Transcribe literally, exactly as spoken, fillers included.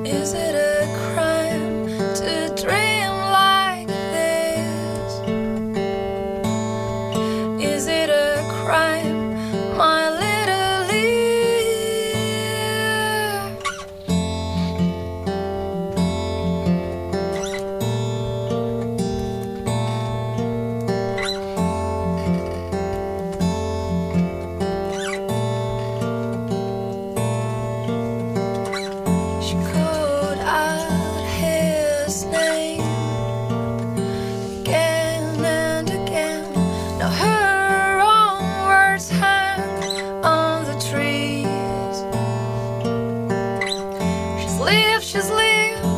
Is it a crime to dream like this? Is it a crime, my little Lear? She called out his name again and again. Now her own words hang on the trees. She's lived, she's lived